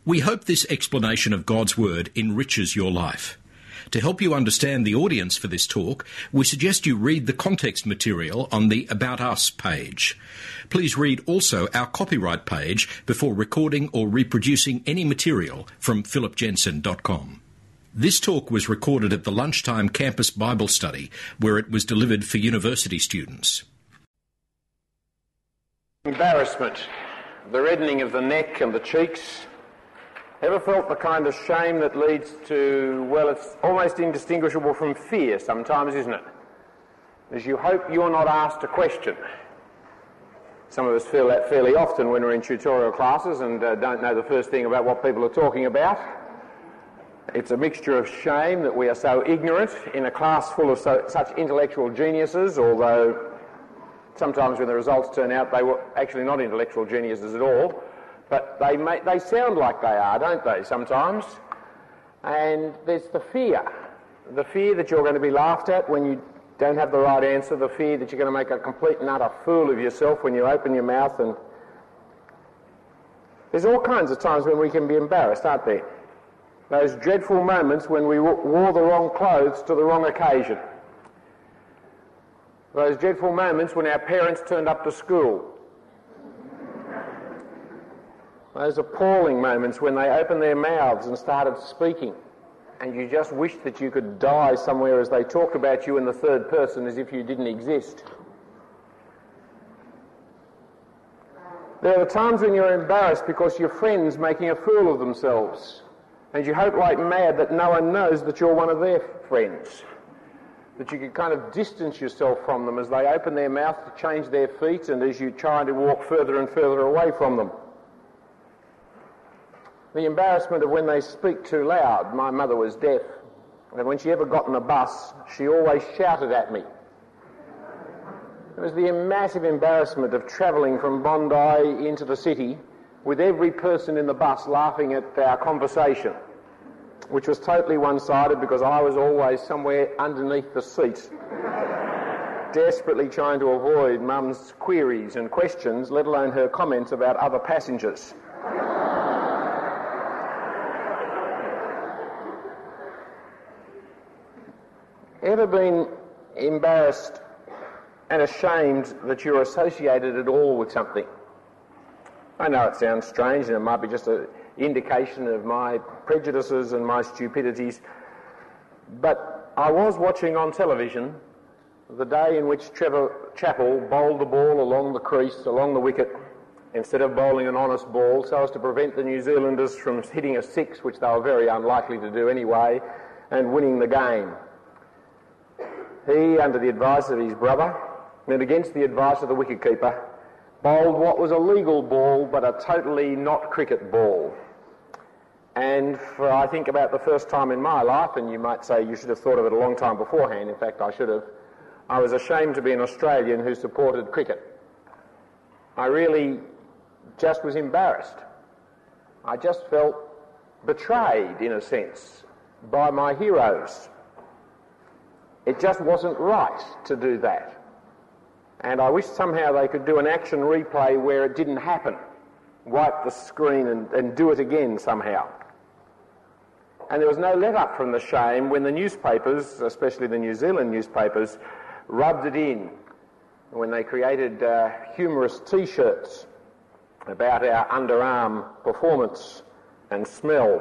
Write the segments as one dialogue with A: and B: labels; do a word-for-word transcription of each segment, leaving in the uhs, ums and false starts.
A: We hope this explanation of God's Word enriches your life. To help you understand the audience for this talk, we suggest you read the context material on the About Us page. Please read also our copyright page before recording or reproducing any material from philip jensen dot com. This talk was recorded at the Lunchtime Campus Bible Study, where it was delivered for university students.
B: Embarrassment, the reddening of the neck and the cheeks. Ever felt the kind of shame that leads to, well, it's almost indistinguishable from fear sometimes, isn't it? As you hope you're not asked a question. Some of us feel that fairly often when we're in tutorial classes and uh, don't know the first thing about what people are talking about. It's a mixture of shame that we are so ignorant in a class full of so, such intellectual geniuses, although sometimes when the results turn out they were actually not intellectual geniuses at all. But they may, they sound like they are, don't they, sometimes? And there's the fear. The fear that you're going to be laughed at when you don't have the right answer, the fear that you're going to make a complete and utter fool of yourself when you open your mouth. And there's all kinds of times when we can be embarrassed, aren't there? Those dreadful moments when we wore the wrong clothes to the wrong occasion. Those dreadful moments when our parents turned up to school. Those appalling moments when they opened their mouths and started speaking and you just wished that you could die somewhere as they talked about you in the third person as if you didn't exist. There are times when you're embarrassed because your friend's making a fool of themselves and you hope like mad that no one knows that you're one of their friends, that you can kind of distance yourself from them as they open their mouth to change their feet and as you try to walk further and further away from them. The embarrassment of when they speak too loud. My mother was deaf, and when she ever got in a bus, she always shouted at me. It was the massive embarrassment of travelling from Bondi into the city with every person in the bus laughing at our conversation, which was totally one-sided because I was always somewhere underneath the seat, desperately trying to avoid Mum's queries and questions, let alone her comments about other passengers. Ever been embarrassed and ashamed that you're associated at all with something? I know it sounds strange and it might be just an indication of my prejudices and my stupidities, but I was watching on television the day in which Trevor Chappell bowled the ball along the crease, along the wicket, instead of bowling an honest ball, so as to prevent the New Zealanders from hitting a six, which they were very unlikely to do anyway, and winning the game. He, under the advice of his brother, and against the advice of the wicketkeeper, bowled what was a legal ball but a totally not cricket ball. And for, I think, about the first time in my life, and you might say you should have thought of it a long time beforehand, in fact I should have, I was ashamed to be an Australian who supported cricket. I really just was embarrassed. I just felt betrayed, in a sense, by my heroes. It just wasn't right to do that. And I wish somehow they could do an action replay where it didn't happen. Wipe the screen and, and do it again somehow. And there was no let-up from the shame when the newspapers, especially the New Zealand newspapers, rubbed it in when they created uh, humorous T-shirts about our underarm performance and smell.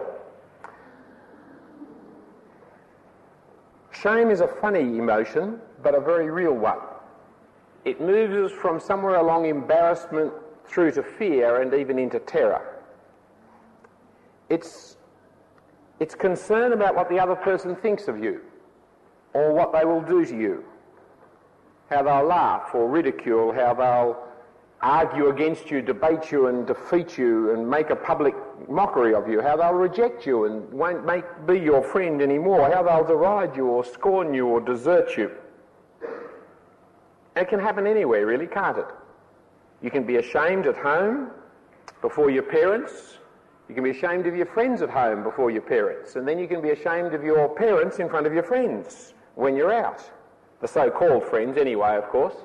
B: Shame is a funny emotion, but a very real one. It moves us from somewhere along embarrassment through to fear and even into terror. It's, it's concern about what the other person thinks of you, or what they will do to you, how they'll laugh or ridicule, how they'll argue against you, debate you and defeat you and make a public mockery of you, how they'll reject you and won't make, be your friend anymore, how they'll deride you or scorn you or desert you. It can happen anywhere, really, can't it? You can be ashamed at home before your parents. You can be ashamed of your friends at home before your parents. And then you can be ashamed of your parents in front of your friends when you're out. The so-called friends anyway, of course.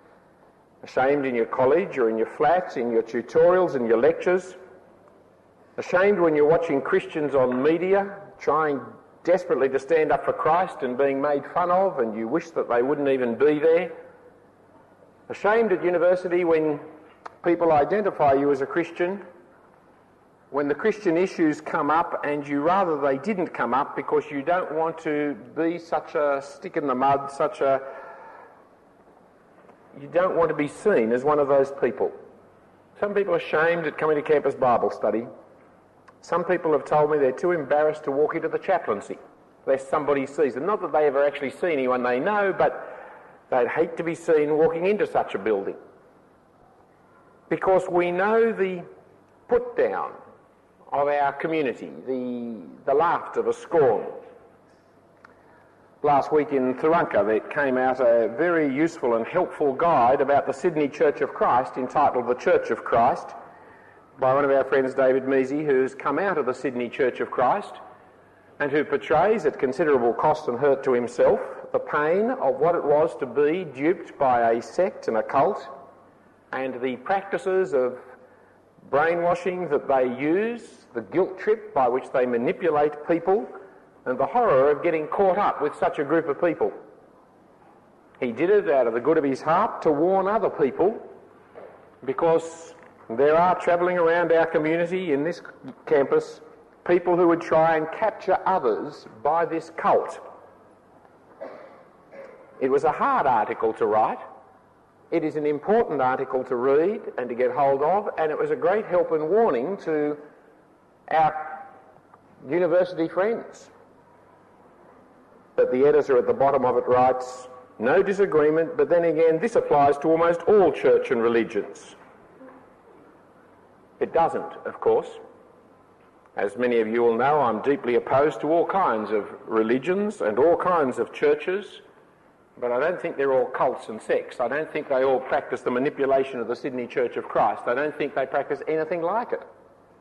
B: Ashamed in your college or in your flat, in your tutorials, in your lectures. Ashamed when you're watching Christians on media trying desperately to stand up for Christ and being made fun of, and you wish that they wouldn't even be there. Ashamed at university when people identify you as a Christian, when the Christian issues come up and you rather they didn't come up because you don't want to be such a stick in the mud, such a... you don't want to be seen as one of those people. Some people are ashamed at coming to campus Bible study. Some people have told me they're too embarrassed to walk into the chaplaincy, lest somebody sees them. Not that they ever actually see anyone they know, but they'd hate to be seen walking into such a building. Because we know the put down of our community, the, the laughter, the scorn. Last week in Thurunka there came out a very useful and helpful guide about the Sydney Church of Christ entitled The Church of Christ by one of our friends, David Measy, who's come out of the Sydney Church of Christ and who portrays at considerable cost and hurt to himself the pain of what it was to be duped by a sect and a cult and the practices of brainwashing that they use, the guilt trip by which they manipulate people, and the horror of getting caught up with such a group of people. He did it out of the good of his heart to warn other people, because there are travelling around our community in this campus people who would try and capture others by this cult. It was a hard article to write. It is an important article to read and to get hold of, and it was a great help and warning to our university friends. But the editor at the bottom of it writes, no disagreement, but then again, this applies to almost all church and religions. It doesn't, of course. As many of you will know, I'm deeply opposed to all kinds of religions and all kinds of churches, but I don't think they're all cults and sects. I don't think they all practice the manipulation of the Sydney Church of Christ. I don't think they practice anything like it.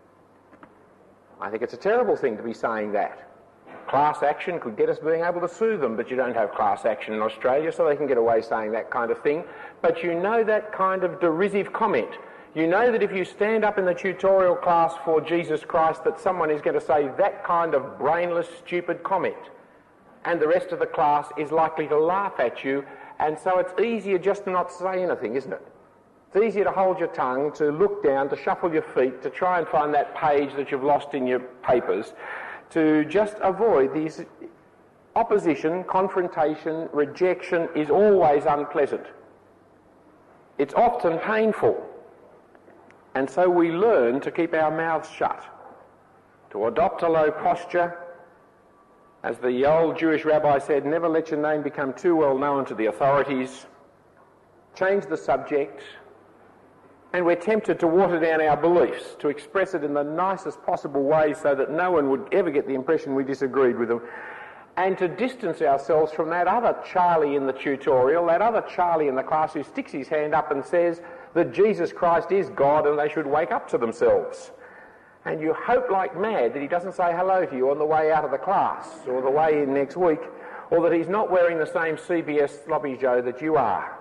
B: I think it's a terrible thing to be saying that. Class action could get us being able to sue them, but you don't have class action in Australia, so they can get away saying that kind of thing. But you know that kind of derisive comment. You know that if you stand up in the tutorial class for Jesus Christ, that someone is going to say that kind of brainless, stupid comment. And the rest of the class is likely to laugh at you, and so it's easier just to not say anything, isn't it? It's easier to hold your tongue, to look down, to shuffle your feet, to try and find that page that you've lost in your papers, to just avoid these opposition, confrontation, rejection is always unpleasant. It's often painful. And so we learn to keep our mouths shut, to adopt a low posture. As the old Jewish rabbi said, never let your name become too well known to the authorities. Change the subject. And we're tempted to water down our beliefs, to express it in the nicest possible way so that no one would ever get the impression we disagreed with them, and to distance ourselves from that other Charlie in the tutorial, that other Charlie in the class who sticks his hand up and says that Jesus Christ is God and they should wake up to themselves. And you hope like mad that he doesn't say hello to you on the way out of the class or the way in next week, or that he's not wearing the same C B S sloppy Joe that you are.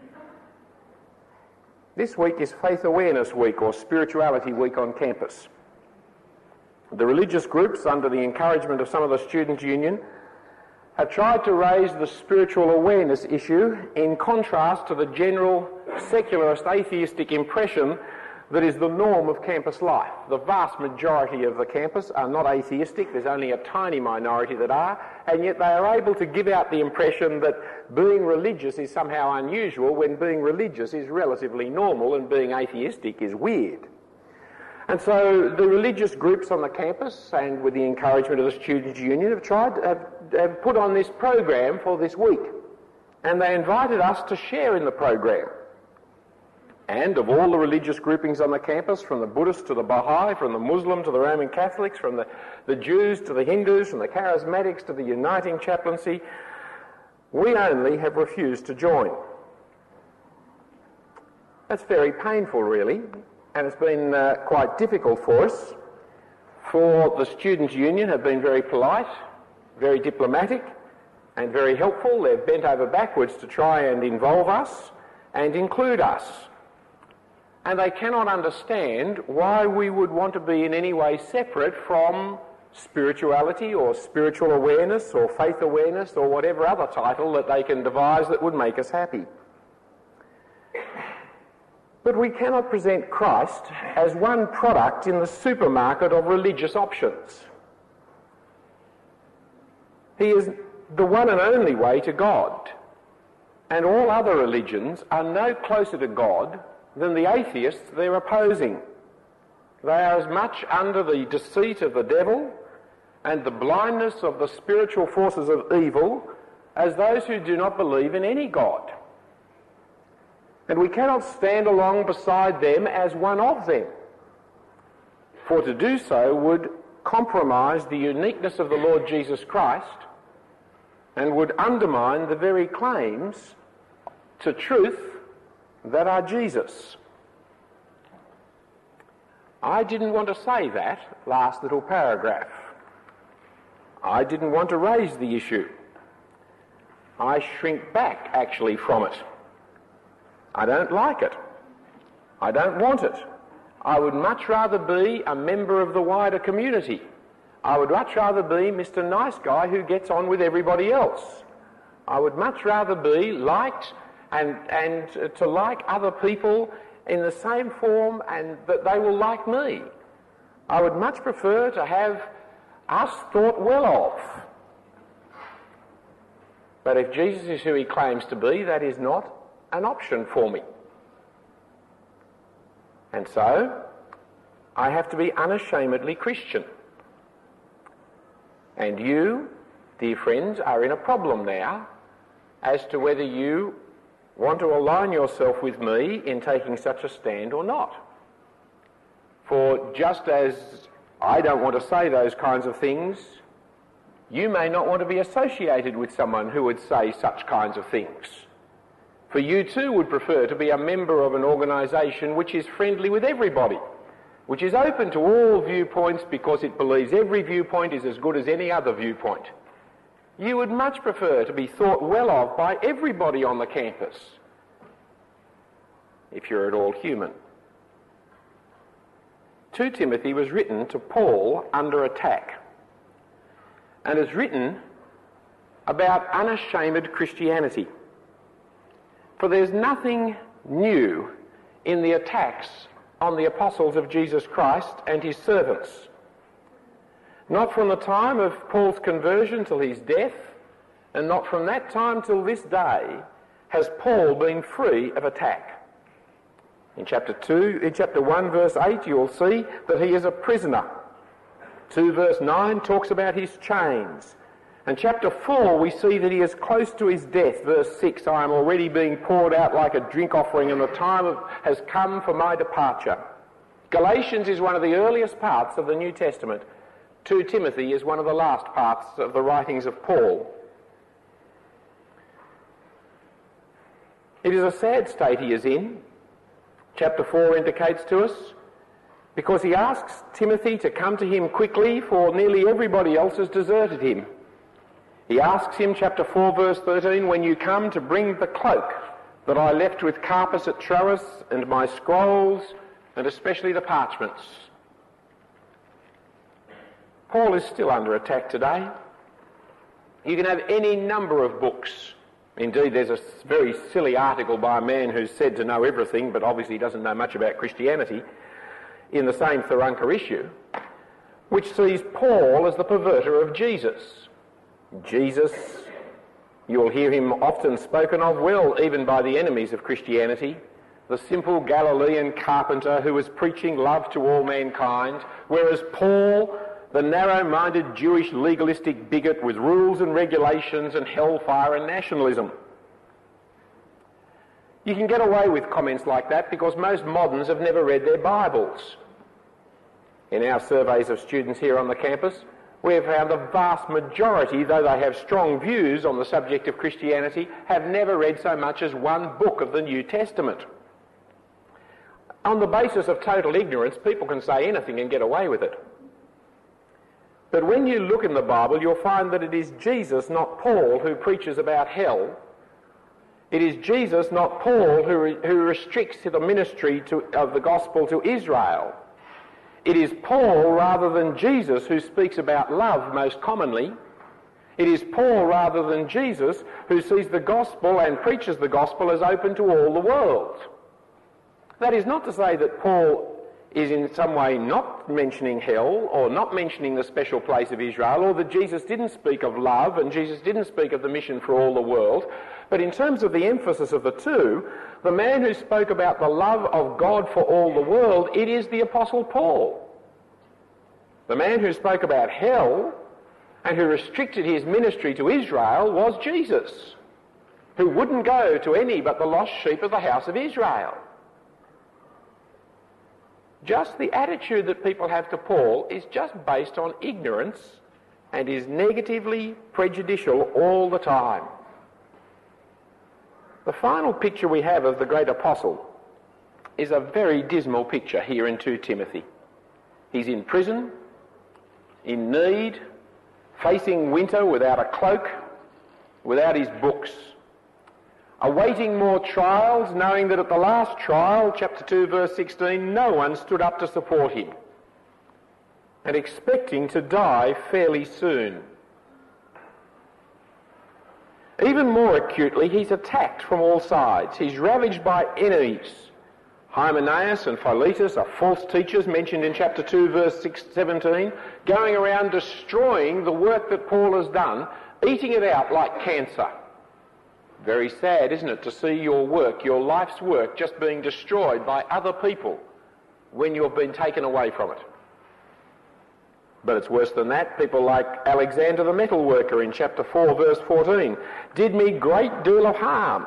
B: This week is Faith Awareness Week, or Spirituality Week on campus. The religious groups, under the encouragement of some of the Students' Union, have tried to raise the spiritual awareness issue in contrast to the general secularist atheistic impression that is the norm of campus life. The vast majority of the campus are not atheistic. There's only a tiny minority that are, and yet they are able to give out the impression that being religious is somehow unusual when being religious is relatively normal and being atheistic is weird. And so the religious groups on the campus, and with the encouragement of the Students' Union, have tried have, have put on this program for this week, and they invited us to share in the program. And of all the religious groupings on the campus, from the Buddhists to the Baha'i, from the Muslim to the Roman Catholics, from the, the Jews to the Hindus, from the Charismatics to the Uniting Chaplaincy, we only have refused to join. That's very painful, really, and it's been uh, quite difficult for us. For the Students' Union have been very polite, very diplomatic, and very helpful. They've bent over backwards to try and involve us and include us. and they cannot understand why we would want to be in any way separate from spirituality or spiritual awareness or faith awareness or whatever other title that they can devise that would make us happy. But we cannot present Christ as one product in the supermarket of religious options. He is the one and only way to God, and all other religions are no closer to God than the atheists they're opposing. They are as much under the deceit of the devil and the blindness of the spiritual forces of evil as those who do not believe in any God. And we cannot stand along beside them as one of them, for to do so would compromise the uniqueness of the Lord Jesus Christ and would undermine the very claims to truth that are Jesus. I didn't want to say that last little paragraph. I didn't want to raise the issue. I shrink back, actually, from it. I don't like it. I don't want it. I would much rather be a member of the wider community. I would much rather be Mister Nice Guy who gets on with everybody else. I would much rather be liked and, and to like other people in the same form and that they will like me. I would much prefer to have us thought well of. But if Jesus is who he claims to be, that is not an option for me. And so, I have to be unashamedly Christian. And you, dear friends, are in a problem now as to whether you want to align yourself with me in taking such a stand or not. For just as I don't want to say those kinds of things, you may not want to be associated with someone who would say such kinds of things. For you too would prefer to be a member of an organisation which is friendly with everybody, which is open to all viewpoints because it believes every viewpoint is as good as any other viewpoint. You would much prefer to be thought well of by everybody on the campus, if you're at all human. Second Timothy was written to Paul under attack, and is written about unashamed Christianity. For there's nothing new in the attacks on the apostles of Jesus Christ and his servants. Not from the time of Paul's conversion till his death, and not from that time till this day, has Paul been free of attack. In chapter two, in chapter one, verse eight, you'll see that he is a prisoner. two verse nine talks about his chains. And chapter four, we see that he is close to his death. Verse six, I am already being poured out like a drink offering, and the time of, has come for my departure. Galatians is one of the earliest parts of the New Testament. Second Timothy is one of the last parts of the writings of Paul. It is a sad state he is in, chapter four indicates to us, because he asks Timothy to come to him quickly, for nearly everybody else has deserted him. He asks him, chapter four, verse thirteen, when you come to bring the cloak that I left with Carpus at Troas, and my scrolls, and especially the parchments. Paul is still under attack today. You can have any number of books. Indeed, there's a very silly article by a man who's said to know everything, but obviously doesn't know much about Christianity, in the same Tharunka issue, which sees Paul as the perverter of Jesus. Jesus, you'll hear him often spoken of well, even by the enemies of Christianity, the simple Galilean carpenter who was preaching love to all mankind, whereas Paul, the narrow-minded Jewish legalistic bigot with rules and regulations and hellfire and nationalism. You can get away with comments like that because most moderns have never read their Bibles. In our surveys of students here on the campus, we have found the vast majority, though they have strong views on the subject of Christianity, have never read so much as one book of the New Testament. On the basis of total ignorance, people can say anything and get away with it. But when you look in the Bible, you'll find that it is Jesus, not Paul, who preaches about hell, It is Jesus, not Paul, who, re- who restricts the ministry to, of the gospel to Israel. It is Paul rather than Jesus who speaks about love most commonly. It is Paul rather than Jesus who sees the gospel and preaches the gospel as open to all the world. That is not to say that Paul is in some way not mentioning hell or not mentioning the special place of Israel, or that Jesus didn't speak of love and Jesus didn't speak of the mission for all the world. But in terms of the emphasis of the two, the man who spoke about the love of God for all the world, it is the Apostle Paul. The man who spoke about hell and who restricted his ministry to Israel was Jesus, who wouldn't go to any but the lost sheep of the house of Israel. Just the attitude that people have to Paul is just based on ignorance and is negatively prejudicial all the time. The final picture we have of the great apostle is a very dismal picture here in Second Timothy. He's in prison, in need, facing winter without a cloak, without his books, awaiting more trials, knowing that at the last trial, chapter two, verse sixteen, no one stood up to support him, and expecting to die fairly soon. Even more acutely, he's attacked from all sides. He's ravaged by enemies. Hymenaeus and Philetus are false teachers mentioned in chapter two, verse seventeen, going around destroying the work that Paul has done, eating it out like cancer. Very sad, isn't it, to see your work, your life's work, just being destroyed by other people when you've been taken away from it. But it's worse than that. People like Alexander the metal worker in chapter four, verse fourteen, did me great deal of harm.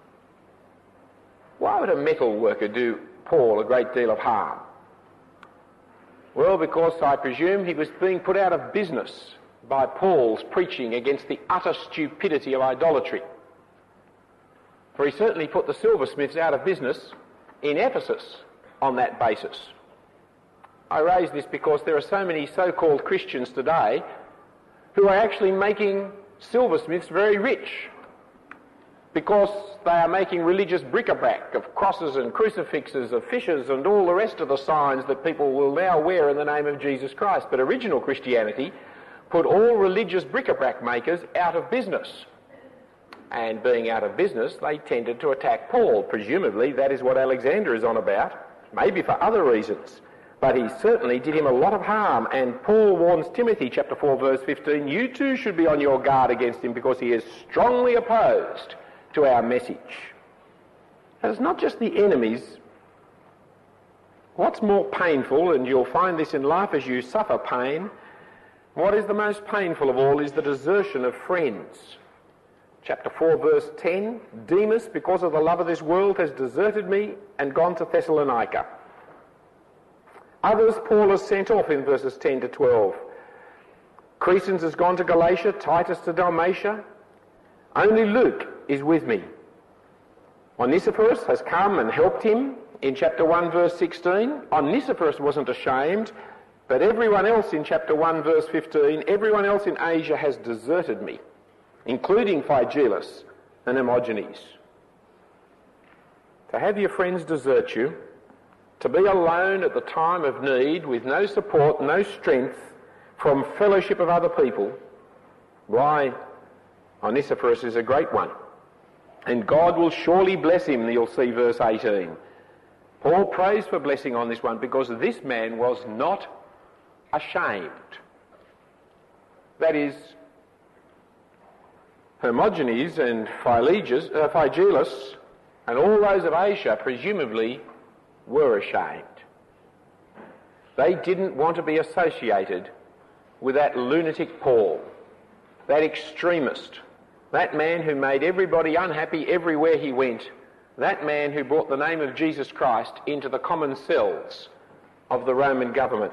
B: Why would a metal worker do Paul a great deal of harm? Well, because I presume he was being put out of business by Paul's preaching against the utter stupidity of idolatry. For he certainly put the silversmiths out of business in Ephesus on that basis. I raise this because there are so many so-called Christians today who are actually making silversmiths very rich, because they are making religious bric-a-brac of crosses and crucifixes, of fishes and all the rest of the signs that people will now wear in the name of Jesus Christ. But original Christianity put all religious bric-a-brac makers out of business. And being out of business, they tended to attack Paul. Presumably that is what Alexander is on about, maybe for other reasons. But he certainly did him a lot of harm, and Paul warns Timothy, chapter four, verse fifteen, you too should be on your guard against him, because he is strongly opposed to our message. And it's not just the enemies. What's more painful, and you'll find this in life as you suffer pain, what is the most painful of all is the desertion of friends. Chapter four, verse ten, Demas, because of the love of this world, has deserted me and gone to Thessalonica. Others Paul has sent off in verses ten to twelve. Crescens has gone to Galatia, Titus to Dalmatia. Only Luke is with me. Onesiphorus has come and helped him in chapter one, verse sixteen. Onesiphorus wasn't ashamed, but everyone else in chapter one, verse fifteen, everyone else in Asia has deserted me, including Phygellus and Hermogenes. To have your friends desert you, to be alone at the time of need with no support, no strength from fellowship of other people, why, Onesiphorus is a great one. And God will surely bless him, you'll see verse eighteen. Paul prays for blessing on this one because this man was not ashamed. That is, Hermogenes and Phygellus, uh, Phygellus and all those of Asia presumably were ashamed. They didn't want to be associated with that lunatic Paul, that extremist, that man who made everybody unhappy everywhere he went, that man who brought the name of Jesus Christ into the common cells of the Roman government.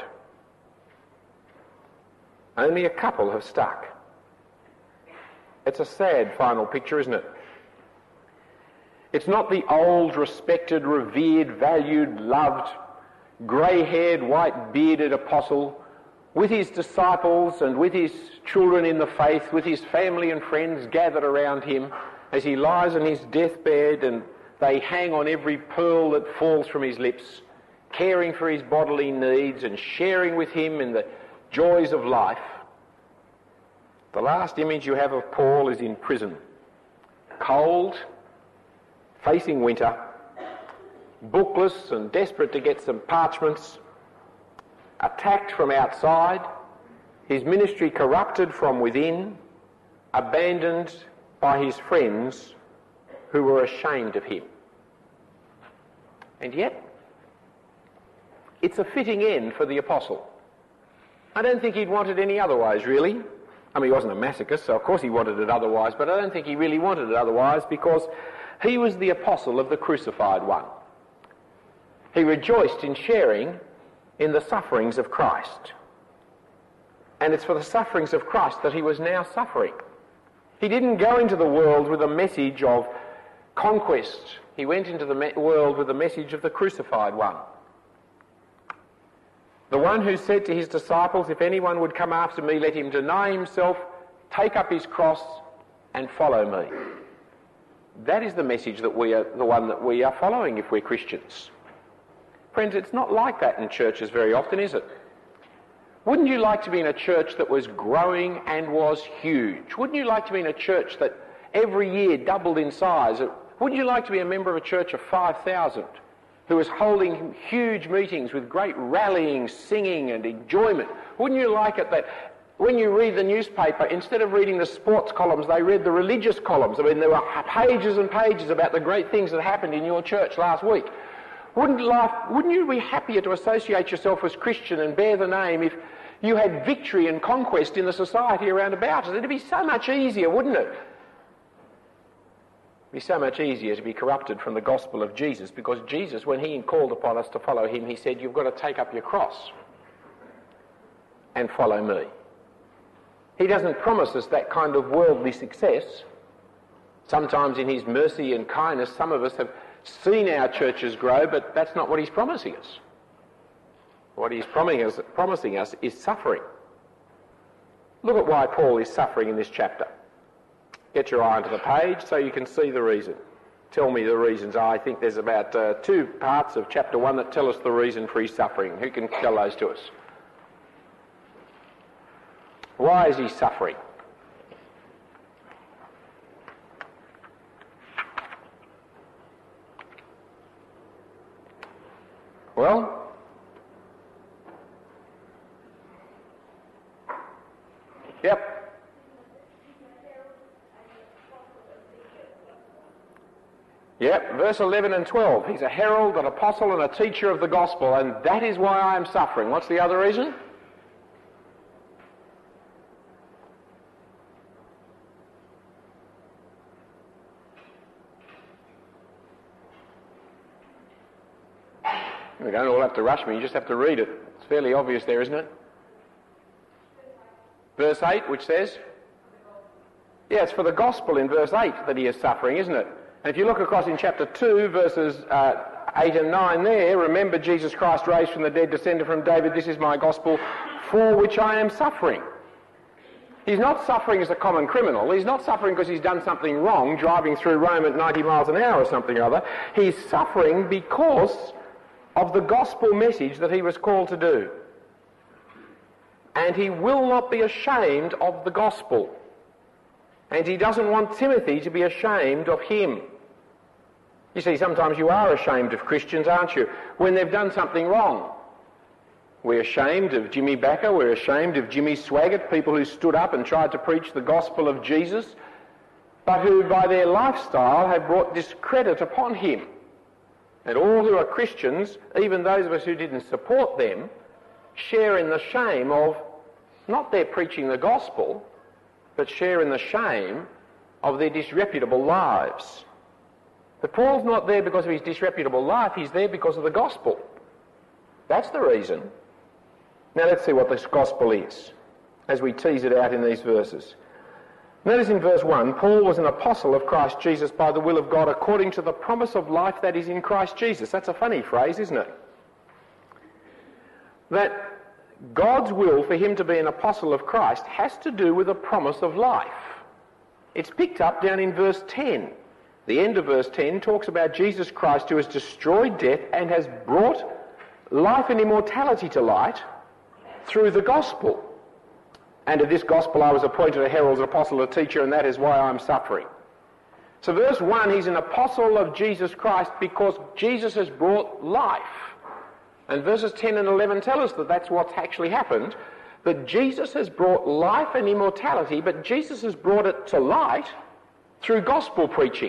B: Only a couple have stuck. It's a sad final picture, isn't it? It's not the old, respected, revered, valued, loved, grey-haired, white-bearded apostle with his disciples and with his children in the faith, with his family and friends gathered around him, as he lies on his deathbed and they hang on every pearl that falls from his lips, caring for his bodily needs and sharing with him in the joys of life. The last image you have of Paul is in prison, cold, facing winter, bookless and desperate to get some parchments, attacked from outside, his ministry corrupted from within, abandoned by his friends who were ashamed of him. And yet, it's a fitting end for the apostle. I don't think he'd wanted any otherwise, really. I mean, he wasn't a masochist, so of course he wanted it otherwise, but I don't think he really wanted it otherwise because he was the apostle of the crucified one. He rejoiced in sharing in the sufferings of Christ. And it's for the sufferings of Christ that he was now suffering. He didn't go into the world with a message of conquest. He went into the me- world with the message of the crucified one. The one who said to his disciples, if anyone would come after me, let him deny himself, take up his cross and follow me. That is the message that we are, the one that we are following if we're Christians. Friends, it's not like that in churches very often, is it? Wouldn't you like to be in a church that was growing and was huge? Wouldn't you like to be in a church that every year doubled in size? Wouldn't you like to be a member of a church of five thousand who was holding huge meetings with great rallying, singing and enjoyment? Wouldn't you like it that when you read the newspaper, instead of reading the sports columns, they read the religious columns? I mean, there were pages and pages about the great things that happened in your church last week. Wouldn't life, wouldn't you be happier to associate yourself as Christian and bear the name if you had victory and conquest in the society around about us? It'd be so much easier, wouldn't it? It'd be so much easier to be corrupted from the gospel of Jesus, because Jesus, when he called upon us to follow him, he said, you've got to take up your cross and follow me. He doesn't promise us that kind of worldly success. Sometimes in his mercy and kindness, some of us have seen our churches grow, but that's not what he's promising us. What he's promising us, promising us is suffering. Look at why Paul is suffering in this chapter. Get your eye onto the page so you can see the reason. Tell me the reasons. I think there's about uh, two parts of chapter one that tell us the reason for his suffering. Who can tell those to us? Why is he suffering? Well, yep. Yep, verse eleven and twelve. He's a herald, an apostle and a teacher of the gospel, and that is why I am suffering. What's the other reason? We don't all have to rush me, you just have to read it. It's fairly obvious there, isn't it? Verse eight, which says? Yeah, it's for the gospel in verse eight that he is suffering, isn't it? And if you look across in chapter two, verses uh, eight and nine there, remember Jesus Christ raised from the dead, descended from David, this is my gospel, for which I am suffering. He's not suffering as a common criminal. He's not suffering because he's done something wrong, driving through Rome at ninety miles an hour or something or other. He's suffering because of the gospel message that he was called to do. And he will not be ashamed of the gospel. And he doesn't want Timothy to be ashamed of him. You see, sometimes you are ashamed of Christians, aren't you? When they've done something wrong. We're ashamed of Jimmy Backer, we're ashamed of Jimmy Swaggart, people who stood up and tried to preach the gospel of Jesus, but who by their lifestyle have brought discredit upon him. And all who are Christians, even those of us who didn't support them, share in the shame of not their preaching the gospel, but share in the shame of their disreputable lives. But Paul's not there because of his disreputable life, he's there because of the gospel. That's the reason. Now let's see what this gospel is, as we tease it out in these verses. Notice in verse one, Paul was an apostle of Christ Jesus by the will of God according to the promise of life that is in Christ Jesus. That's a funny phrase, isn't it? That God's will for him to be an apostle of Christ has to do with a promise of life. It's picked up down in verse ten. The end of verse ten talks about Jesus Christ, who has destroyed death and has brought life and immortality to light through the gospel. And of this gospel I was appointed a herald, an apostle, a teacher, and that is why I'm suffering. So verse one, he's an apostle of Jesus Christ because Jesus has brought life. And verses ten and eleven tell us that that's what's actually happened, that Jesus has brought life and immortality, but Jesus has brought it to light through gospel preaching.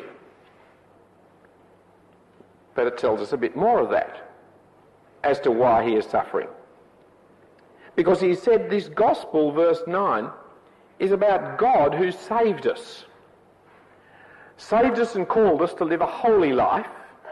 B: But it tells us a bit more of that as to why he is suffering. Because he said this gospel, verse nine, is about God who saved us. Saved us and called us to live a holy life,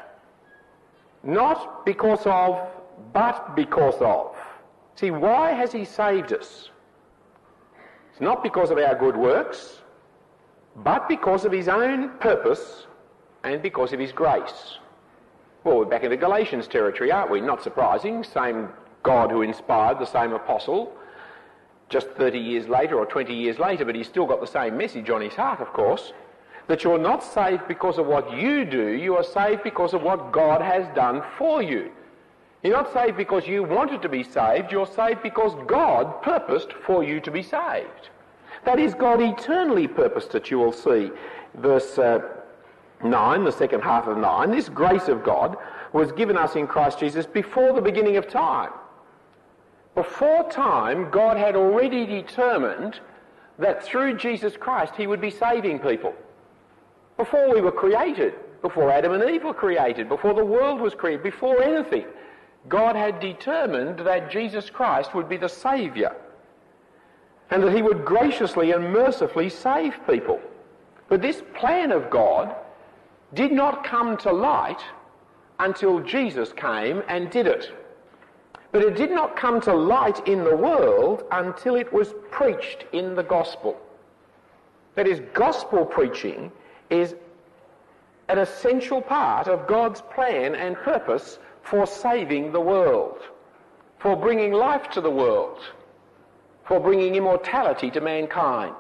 B: not because of, but because of. See, why has he saved us? It's not because of our good works, but because of his own purpose and because of his grace. Well, we're back into Galatians territory, aren't we? Not surprising. Same God who inspired the same apostle just thirty years later or twenty years later, but he's still got the same message on his heart, of course, that you're not saved because of what you do, you are saved because of what God has done for you. You're not saved because you wanted to be saved, you're saved because God purposed for you to be saved. That is, God eternally purposed it, you will see. Verse uh, nine, the second half of nine, this grace of God was given us in Christ Jesus before the beginning of time. Before time, God had already determined that through Jesus Christ he would be saving people. Before we were created, before Adam and Eve were created, before the world was created, before anything, God had determined that Jesus Christ would be the Saviour and that he would graciously and mercifully save people. But this plan of God did not come to light until Jesus came and did it. But it did not come to light in the world until it was preached in the gospel. That is, gospel preaching is an essential part of God's plan and purpose for saving the world, for bringing life to the world, for bringing immortality to mankind.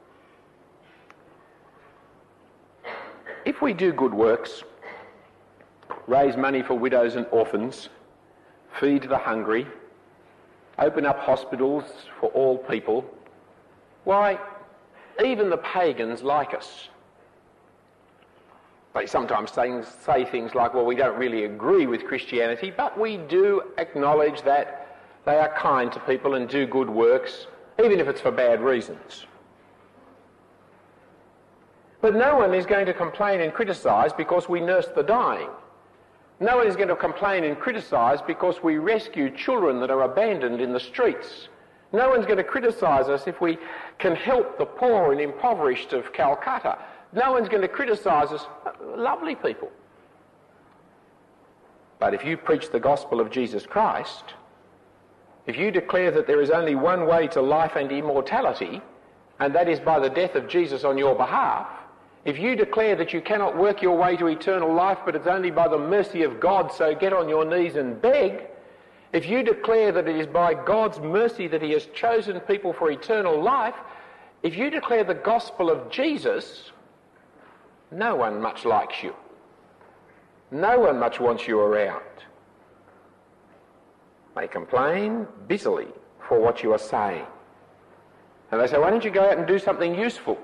B: If we do good works, raise money for widows and orphans, feed the hungry, open up hospitals for all people, why, even the pagans like us. They sometimes say, say things like, well, we don't really agree with Christianity, but we do acknowledge that they are kind to people and do good works, even if it's for bad reasons. But no one is going to complain and criticise because we nurse the dying. No one is going to complain and criticise because we rescue children that are abandoned in the streets. No one's going to criticise us if we can help the poor and impoverished of Calcutta. No one's going to criticise us. Lovely people. But if you preach the gospel of Jesus Christ, if you declare that there is only one way to life and immortality, and that is by the death of Jesus on your behalf, if you declare that you cannot work your way to eternal life, but it's only by the mercy of God, so get on your knees and beg, if you declare that it is by God's mercy that he has chosen people for eternal life, if you declare the gospel of Jesus, no one much likes you. No one much wants you around. They complain bitterly for what you are saying. And they say, why don't you go out and do something useful?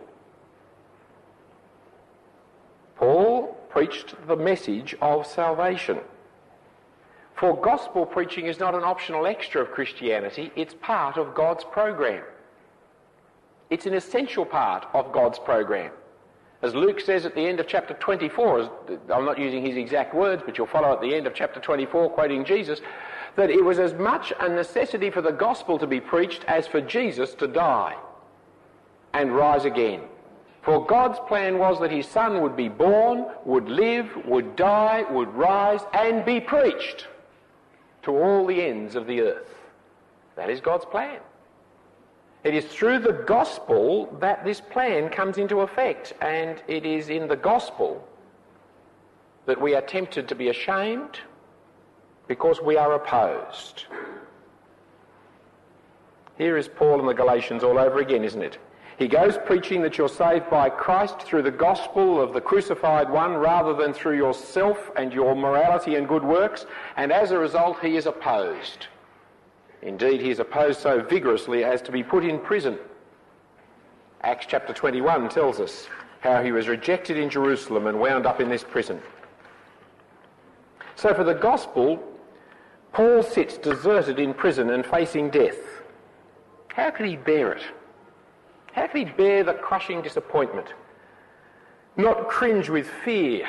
B: Paul preached the message of salvation. For gospel preaching is not an optional extra of Christianity, it's part of God's program. It's an essential part of God's program. As Luke says at the end of chapter twenty-four, as, I'm not using his exact words, but you'll follow at the end of chapter twenty-four, quoting Jesus, that it was as much a necessity for the gospel to be preached as for Jesus to die and rise again. For God's plan was that his son would be born, would live, would die, would rise, and be preached to all the ends of the earth. That is God's plan. It is through the gospel that this plan comes into effect, and it is in the gospel that we are tempted to be ashamed because we are opposed. Here is Paul and the Galatians all over again, isn't it? He goes preaching that you're saved by Christ through the gospel of the crucified one rather than through yourself and your morality and good works, and as a result he is opposed. Indeed, he is opposed so vigorously as to be put in prison. Acts chapter twenty-one tells us how he was rejected in Jerusalem and wound up in this prison. So for the gospel, Paul sits deserted in prison and facing death. How could he bear it? How could he bear the crushing disappointment? Not cringe with fear?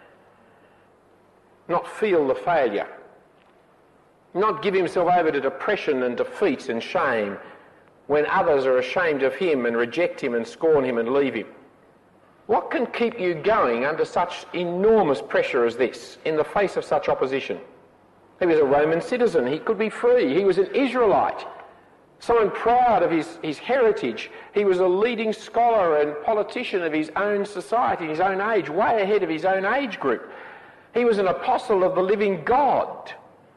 B: Not feel the failure? Not give himself over to depression and defeat and shame when others are ashamed of him and reject him and scorn him and leave him? What can keep you going under such enormous pressure as this, in the face of such opposition? He was a Roman citizen. He could be free. He was an Israelite, someone proud of his, his heritage. He was a leading scholar and politician of his own society, his own age, way ahead of his own age group. He was an apostle of the living God.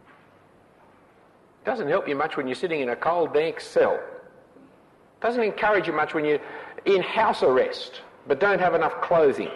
B: It doesn't help you much when you're sitting in a cold, dank cell. It doesn't encourage you much when you're in house arrest but don't have enough clothing.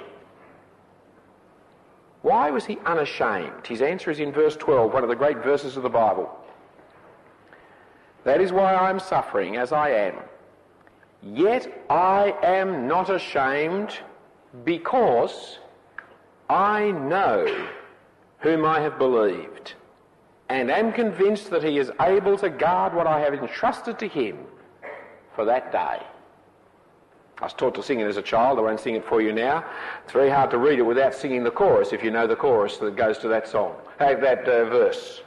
B: Why was he unashamed? His answer is in verse twelve, one of the great verses of the Bible. That is why I am suffering as I am. Yet I am not ashamed, because I know whom I have believed, and am convinced that he is able to guard what I have entrusted to him for that day. I was taught to sing it as a child. I won't sing it for you now. It's very hard to read it without singing the chorus, if you know the chorus that goes to that song, uh, that uh, verse.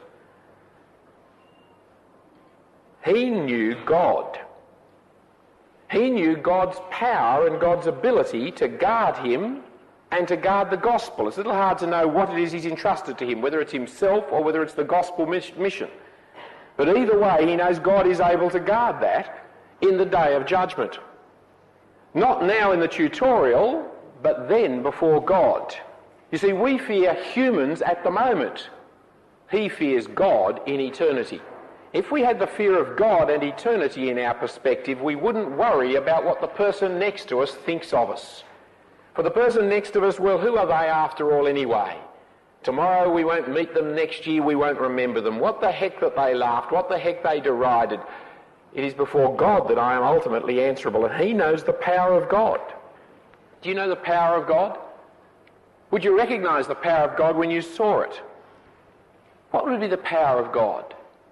B: He knew God. He knew God's power and God's ability to guard him and to guard the gospel. It's a little hard to know what it is he's entrusted to him, whether it's himself or whether it's the gospel mission. But either way, he knows God is able to guard that in the day of judgment. Not now in the tutorial, but then before God. You see, we fear humans at the moment. He fears God in eternity. If we had the fear of God and eternity in our perspective, we wouldn't worry about what the person next to us thinks of us. For the person next to us, well, who are they after all anyway? Tomorrow we won't meet them, next year we won't remember them. What the heck that they laughed, what the heck they derided. It is before God that I am ultimately answerable, and he knows the power of God. Do you know the power of God? Would you recognise the power of God when you saw it? What would be the power of God?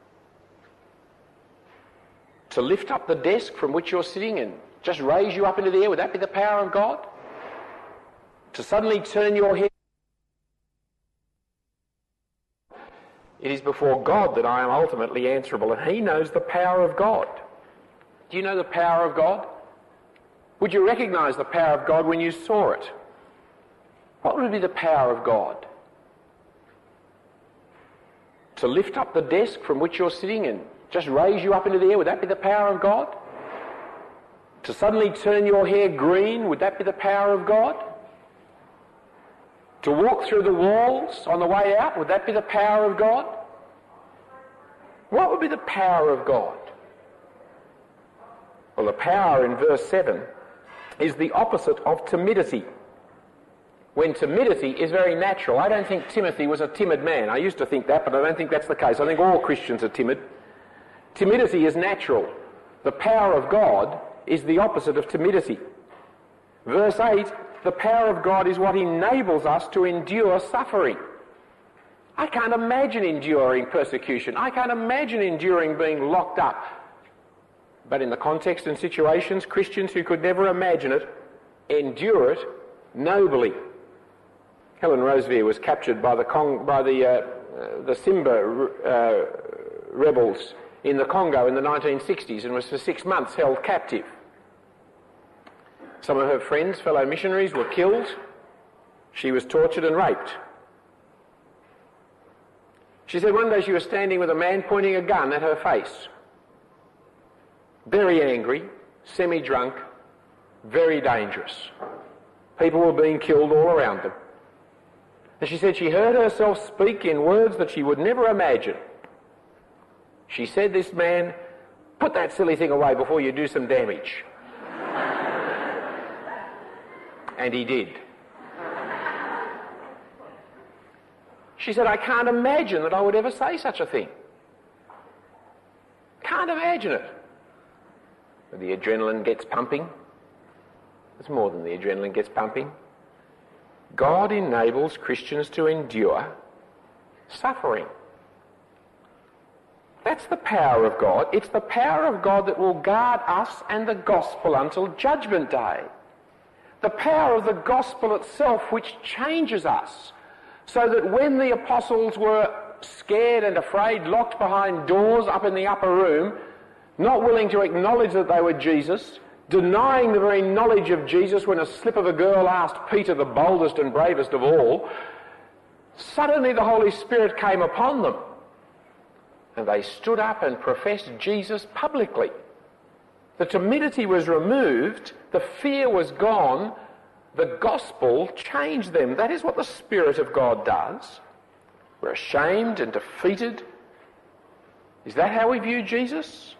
B: To lift up the desk from which you're sitting and just raise you up into the air, would that be the power of God? To suddenly turn your head? It is before God that I am ultimately answerable, and he knows the power of God. Do you know the power of God? Would you recognise the power of God when you saw it? What would be the power of God? To lift up the desk from which you're sitting and just raise you up into the air, would that be the power of God? To suddenly turn your hair green, would that be the power of God? To walk through the walls on the way out, would that be the power of God? What would be the power of God? Well, the power in verse seven is the opposite of timidity. When timidity is very natural. I don't think Timothy was a timid man. I used to think that, but I don't think that's the case. I think all Christians are timid. Timidity is natural. The power of God is the opposite of timidity. Verse eight, the power of God is what enables us to endure suffering. I can't imagine enduring persecution. I can't imagine enduring being locked up. But in the context and situations, Christians who could never imagine it endure it nobly. Helen Roseveare was captured by the Cong- by the uh, uh, the Simba uh, rebels in the Congo in the nineteen sixties and was for six months held captive. Some of her friends, fellow missionaries, were killed. She was tortured and raped. She said one day she was standing with a man pointing a gun at her face. Very angry, semi-drunk, very dangerous. People were being killed all around them. And she said she heard herself speak in words that she would never imagine. She said, "This man Put that silly thing away before you do some damage. And he did. She said, I can't imagine that I would ever say such a thing. Can't imagine it. But the adrenaline gets pumping. It's more than the adrenaline gets pumping. God enables Christians to endure suffering. That's the power of God. It's the power of God that will guard us and the gospel until Judgment Day. The power of the gospel itself which changes us, so that when the apostles were scared and afraid, locked behind doors up in the upper room, not willing to acknowledge that they were Jesus, denying the very knowledge of Jesus when a slip of a girl asked Peter, the boldest and bravest of all, suddenly the Holy Spirit came upon them and they stood up and professed Jesus publicly. The timidity was removed, the fear was gone, the gospel changed them. That is what the Spirit of God does. We're ashamed and defeated. Is that how we view Jesus?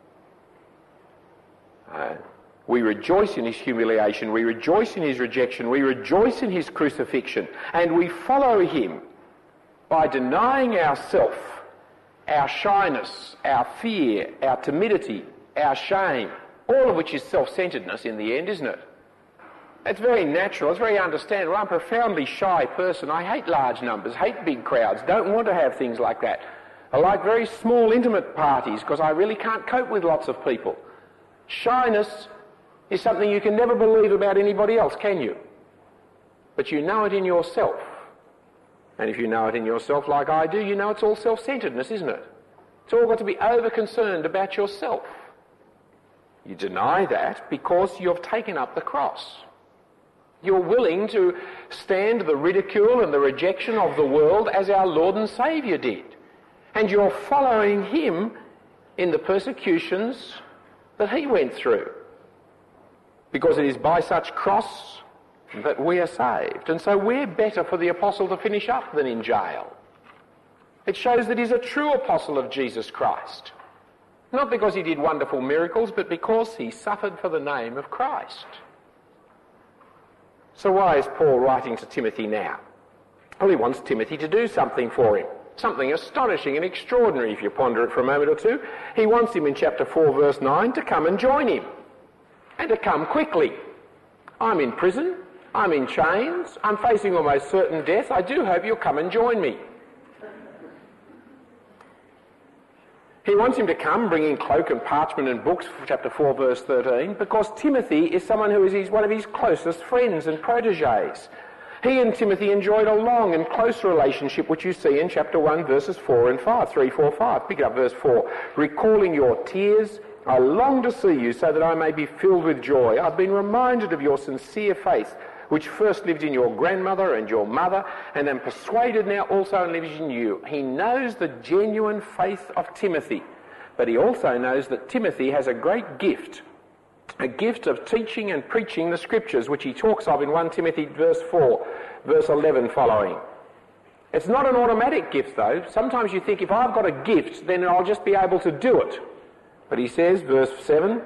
B: Uh, we rejoice in his humiliation, we rejoice in his rejection, we rejoice in his crucifixion, and we follow him by denying ourself, our shyness, our fear, our timidity, our shame, all of which is self-centeredness in the end, isn't it? It's very natural, it's very understandable. I'm a profoundly shy person. I hate large numbers, hate big crowds, don't want to have things like that. I like very small, intimate parties because I really can't cope with lots of people. Shyness is something you can never believe about anybody else, can you? But you know it in yourself. And if you know it in yourself like I do, you know it's all self-centeredness, isn't it? It's all got to be over-concerned about yourself. You deny that because you've taken up the cross. You're willing to stand the ridicule and the rejection of the world as our Lord and Saviour did. And you're following him in the persecutions that he went through. Because it is by such cross that we are saved. And so we're better for the apostle to finish up than in jail. It shows that he's a true apostle of Jesus Christ. Not because he did wonderful miracles, but because he suffered for the name of Christ. So why is Paul writing to Timothy now? Well, he wants Timothy to do something for him. Something astonishing and extraordinary, if you ponder it for a moment or two. He wants him in chapter four, verse nine, to come and join him. And to come quickly. I'm in prison. I'm in chains. I'm facing almost certain death. I do hope you'll come and join me. He wants him to come, bringing cloak and parchment and books, chapter four, verse thirteen, because Timothy is someone who is one of his closest friends and proteges. He and Timothy enjoyed a long and close relationship, which you see in chapter one, verses four and five, three, four, five. Pick up verse four. Recalling your tears, I long to see you so that I may be filled with joy. I've been reminded of your sincere faith, which first lived in your grandmother and your mother, and am persuaded now also lives in you. He knows the genuine faith of Timothy, but he also knows that Timothy has a great gift, a gift of teaching and preaching the Scriptures, which he talks of in First Timothy verse four, verse eleven following. It's not an automatic gift, though. Sometimes you think, if I've got a gift, then I'll just be able to do it. But he says, verse seven,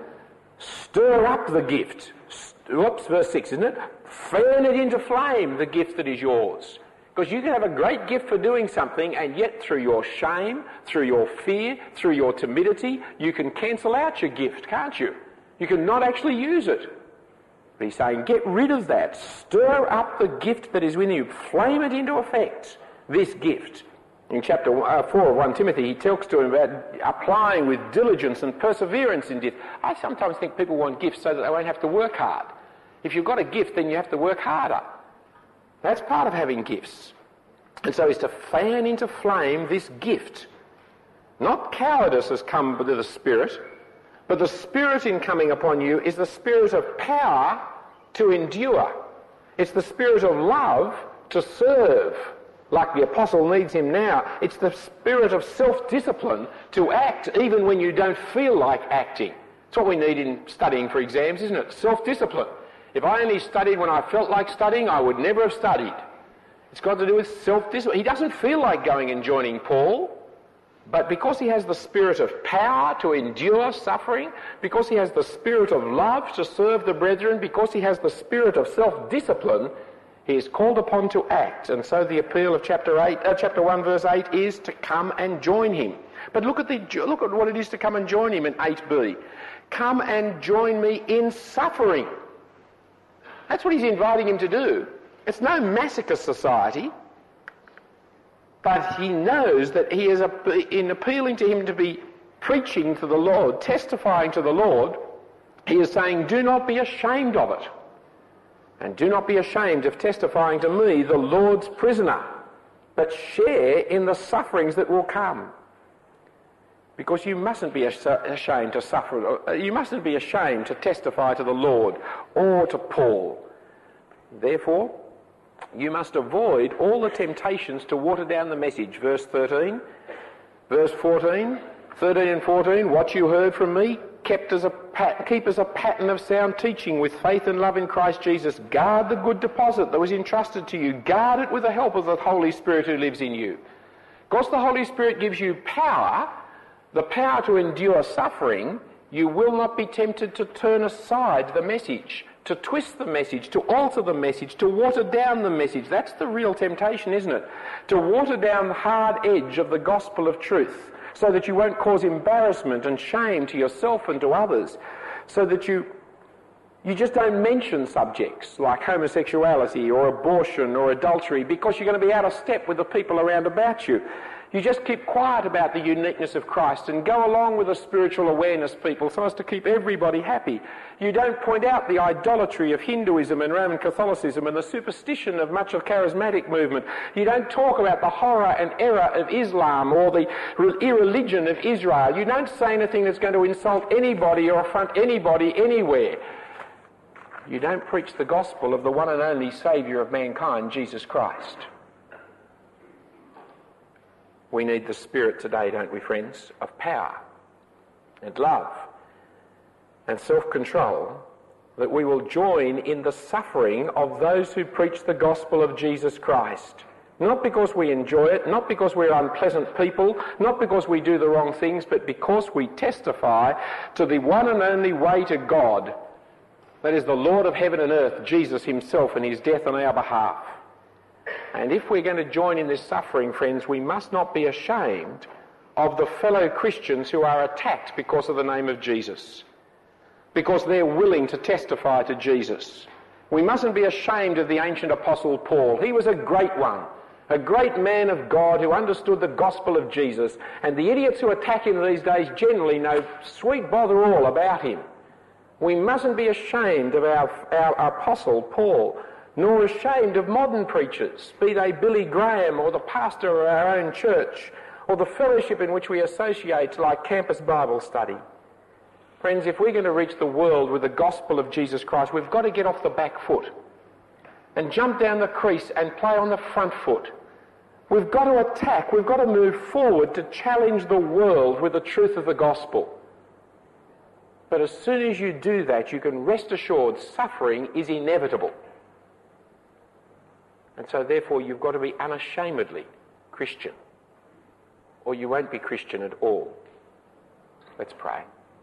B: stir up the gift. Whoops, verse six, isn't it? Fan it into flame, the gift that is yours. Because you can have a great gift for doing something, and yet through your shame, through your fear, through your timidity, you can cancel out your gift, can't you? You can not actually use it. But he's saying, get rid of that. Stir up the gift that is within you. Flame it into effect, this gift. In chapter four of First Timothy, he talks to him about applying with diligence and perseverance in gifts. I sometimes think people want gifts so that they won't have to work hard. If you've got a gift, then you have to work harder. That's part of having gifts. And so he's to fan into flame this gift. Not cowardice has come with the Spirit, but the Spirit in coming upon you is the Spirit of power to endure. It's the Spirit of love to serve, like the apostle needs him now. It's the Spirit of self-discipline to act even when you don't feel like acting. It's what we need in studying for exams, isn't it? Self-discipline. If I only studied when I felt like studying, I would never have studied. It's got to do with self-discipline. He doesn't feel like going and joining Paul. But because he has the spirit of power to endure suffering, because he has the spirit of love to serve the brethren, because he has the spirit of self-discipline, he is called upon to act. And so the appeal of chapter eight, uh, chapter one, verse eight is to come and join him. But look at the look at what it is to come and join him in eight b. Come and join me in suffering. That's what he's inviting him to do. It's no masochist society. But he knows that he is, in appealing to him to be preaching to the Lord, testifying to the Lord, he is saying, do not be ashamed of it. And do not be ashamed of testifying to me, the Lord's prisoner, but share in the sufferings that will come. Because you mustn't be ashamed to suffer, you mustn't be ashamed to testify to the Lord or to Paul. Therefore, you must avoid all the temptations to water down the message. Verse thirteen, verse fourteen, thirteen and fourteen, what you heard from me, kept as a pat- keep as a pattern of sound teaching with faith and love in Christ Jesus. Guard the good deposit that was entrusted to you. Guard it with the help of the Holy Spirit who lives in you. Because the Holy Spirit gives you power, the power to endure suffering, you will not be tempted to turn aside the message, to twist the message, to alter the message, to water down the message. That's the real temptation, isn't it? To water down the hard edge of the gospel of truth so that you won't cause embarrassment and shame to yourself and to others, so that you you just don't mention subjects like homosexuality or abortion or adultery because you're going to be out of step with the people around about you. You just keep quiet about the uniqueness of Christ and go along with the spiritual awareness, people, so as to keep everybody happy. You don't point out the idolatry of Hinduism and Roman Catholicism and the superstition of much of charismatic movement. You don't talk about the horror and error of Islam or the irreligion of Israel. You don't say anything that's going to insult anybody or affront anybody anywhere. You don't preach the gospel of the one and only Saviour of mankind, Jesus Christ. We need the Spirit today, don't we, friends, of power and love and self-control, that we will join in the suffering of those who preach the gospel of Jesus Christ. Not because we enjoy it, not because we're unpleasant people, not because we do the wrong things, but because we testify to the one and only way to God, that is the Lord of heaven and earth, Jesus himself, and his death on our behalf. And if we're going to join in this suffering, friends, we must not be ashamed of the fellow Christians who are attacked because of the name of Jesus, because they're willing to testify to Jesus. We mustn't be ashamed of the ancient apostle Paul. He was a great one, a great man of God who understood the gospel of Jesus, and the idiots who attack him these days generally know sweet bother all about him. We mustn't be ashamed of our, our apostle Paul, nor ashamed of modern preachers, be they Billy Graham or the pastor of our own church, or the fellowship in which we associate like Campus Bible Study. Friends, if we're going to reach the world with the gospel of Jesus Christ, we've got to get off the back foot and jump down the crease and play on the front foot. We've got to attack, we've got to move forward to challenge the world with the truth of the gospel. But as soon as you do that, you can rest assured suffering is inevitable. And so therefore you've got to be unashamedly Christian, or you won't be Christian at all. Let's pray.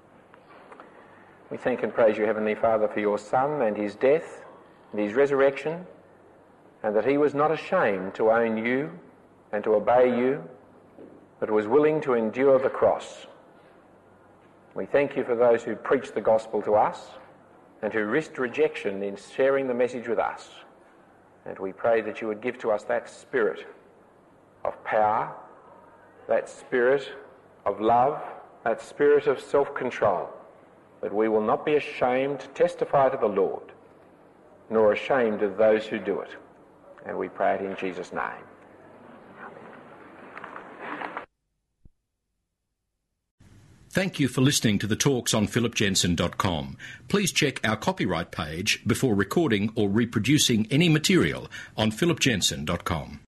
B: We thank and praise you, Heavenly Father, for your Son and his death and his resurrection, and that he was not ashamed to own you and to obey you, but was willing to endure the cross. We thank you for those who preach the gospel to us and who risked rejection in sharing the message with us. And we pray that you would give to us that spirit of power, that spirit of love, that spirit of self-control, that we will not be ashamed to testify to the Lord, nor ashamed of those who do it. And we pray it in Jesus' name.
A: Thank you for listening to the talks on philip jensen dot com. Please check our copyright page before recording or reproducing any material on philip jensen dot com.